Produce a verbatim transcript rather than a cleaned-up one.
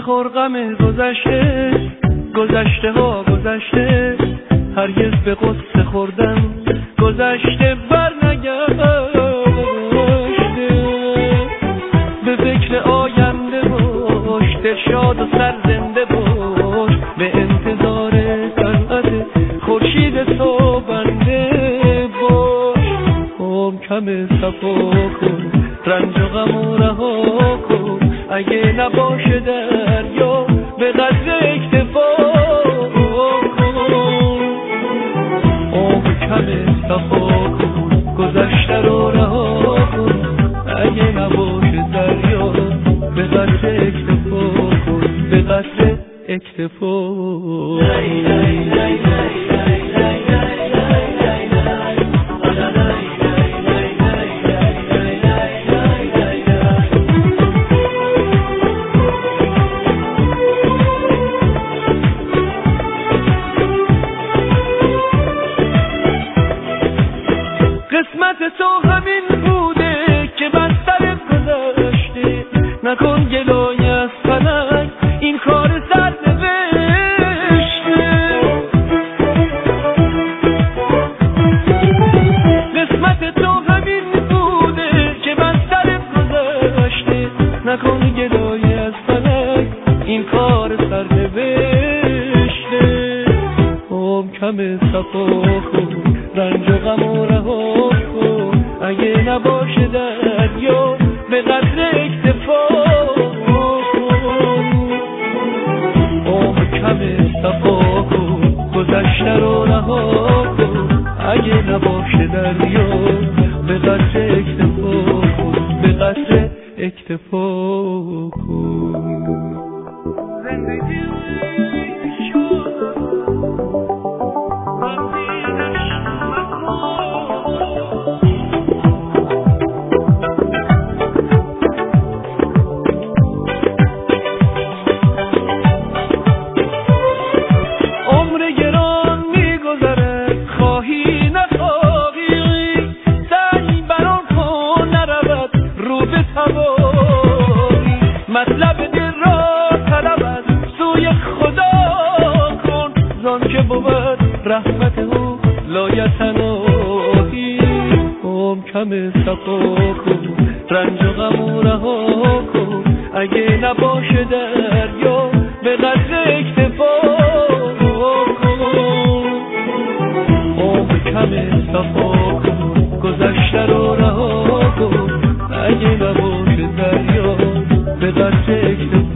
مخور غم گذشته، گذشته ها گذشته، هرگز به قصه خوردن گذشته بر نگشته. به فکر آینده باش، دلشاد و سرزنده باش، به انتظار طلعت خورشید صبحنده باش. عمر کم صفا کن، رنج و غم و رها کن، اگه نباشه دریا به قدر اکتفا کن. عمر کم صفا کن، گذشته رو رها کن، اگه نباشه دریا به قدر اکتفا کن، به قدر اکتفا. قسمت تو همین بوده که بستر گذشته، نکن گلای از فلک این کار سر نوشته. قسمت تو همین بوده که بستر گذشته، نکن گلای از فلک این کار سر نوشته. عمر کم صفا کن، رنج و غم و رها کن، اگه نباشه دریا به قدر اکتفا کن. عمر کم صفا کن، گذشته رو رها کن، اگه نباشه دریا به قدر اکتفا کن، به قدر اکتفا کن. زندگی مطلب دل را طلب از سوی خدا کن، زان که بود رحمت او لایتناهی. عمر کم صفا کن، رنج و غم و رها کن، اگه نباشه دریا به قدر اکتفا کن. عمر کم صفا کن، گذشته رو رها کن، اگه نباشه دریا به قدر اکتفا